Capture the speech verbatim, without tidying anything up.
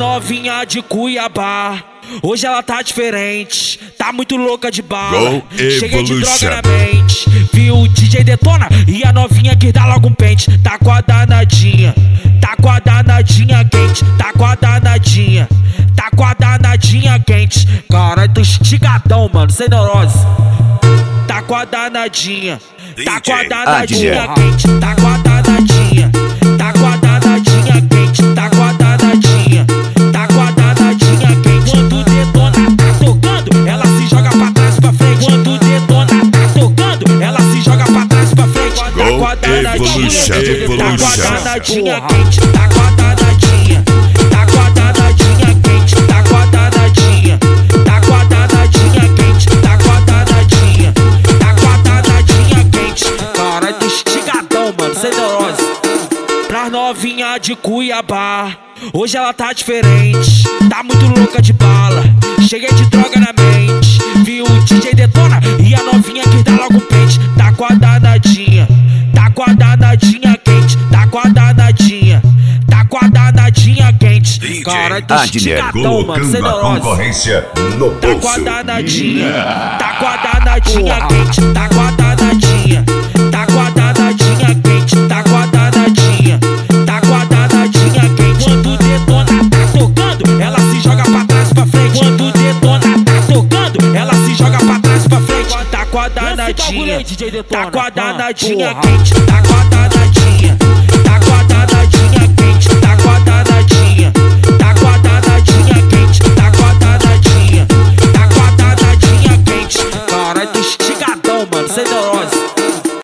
novinha de Cuiabá. Hoje ela tá diferente, tá muito louca de bala. Cheguei de droga na mente, viu o D J detona e a novinha que dá logo um pente. Tá com a danadinha, tá com a danadinha quente, tá com a danadinha, tá com a danadinha quente. Caralho, tô estigadão, mano, sem neurose. Tá com a danadinha, tá com a danadinha quente, tá com a danadinha, tá com a danadinha quente, tá com a danadinha, tá com a danadinha quente. Quando o detona tá tocando, ela se joga pra trás e pra frente. Quando o detona tá tocando, ela se joga pra trás e pra frente. Tá com a danadinha, tá com a danadinha quente, tá com a danadinha, tá com a danadinha quente, tá com a danadinha, tá com a danadinha quente, tá com a danadinha, tá com a danadinha quente. Caralho, tô estigadão, mano, sem neurose. Pra novinha de Cuiabá, hoje ela tá diferente, tá muito louca de bala. Cheguei de droga na mente, viu o D J detona e a novinha que dá logo um pente. Tá com a danadinha, tá com a danadinha quente, tá com a danadinha, tá com a danadinha quente. Caralho, tô estigadão, mano, sem neurose. Tá com a danadinha, tá com a danadinha quente, tá com a danadinha, tá com a danadinha quente, tá com a danadinha, tá com a danadinha quente. Quando o detona tá tocando, ela se joga pra trás e pra frente. Quando o detona tá tocando, ela se joga pra trás e pra frente. Tá com a danadinha, tá com a danadinha quente, tá com a danadinha.